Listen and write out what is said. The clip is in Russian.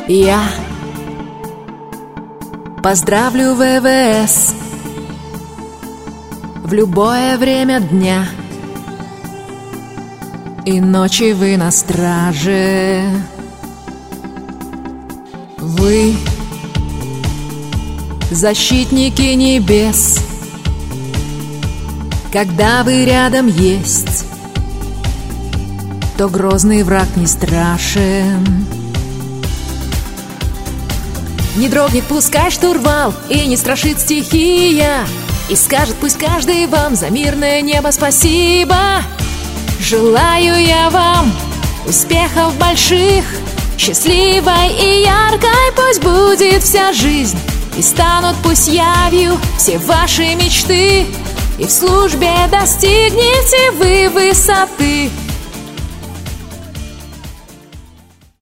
Я поздравлю ВВС в любое время дня и ночи вы на страже. Вы защитники небес, когда вы рядом есть, то грозный враг не страшен. Не дрогнет, пускай штурвал, и не страшит стихия, и скажет пусть каждый вам за мирное небо спасибо. Желаю я вам успехов больших, счастливой и яркой пусть будет вся жизнь, и станут пусть явью все ваши мечты, и в службе достигнете вы высоты.